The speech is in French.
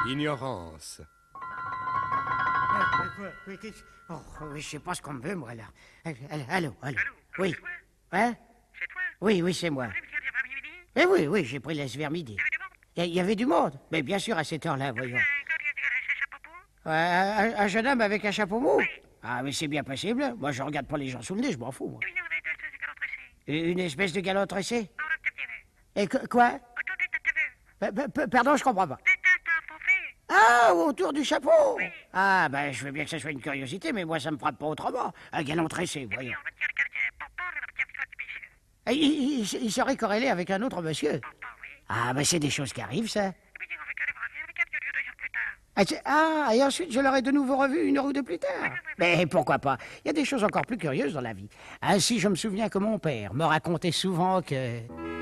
Ignorance. Oh, je sais pas ce qu'on me veut, moi, là. Allô. Oui. C'est toi? Hein? C'est toi? Oui, c'est moi. Vous avez dit vers midi? Oui, j'ai pris l'S vers midi. Il y avait du monde. Mais bien sûr, à cette heure-là, voyons. C'est chapeau peau? Un jeune homme avec un chapeau mou? Ah, mais c'est bien possible. Moi, je regarde pas les gens sous le nez, je m'en fous, moi. Oui, on est de galon tressé. Une espèce de galon tressé? On a peut-être Et quoi? autour des tatoueurs. Pardon, je comprends pas. Des tatas pour faire. Ah, autour du chapeau? Ah, ben, je veux bien que ça soit une curiosité, mais moi, ça me frappe pas autrement. Un galon tressé, voyons. On va dire le quartier Pampan et on va dire le monsieur. Il serait corrélé avec un autre monsieur. Pampan, oui. Ah, ben, c'est des choses qui arrivent, ça. Et puis, on va aller voir avec 2 jours plus tard. Et ensuite, je l'aurai de nouveau revu 1 heure ou 2 plus tard. Mais pourquoi pas? Il y a des choses encore plus curieuses dans la vie. Ainsi, je me souviens que mon père me racontait souvent que...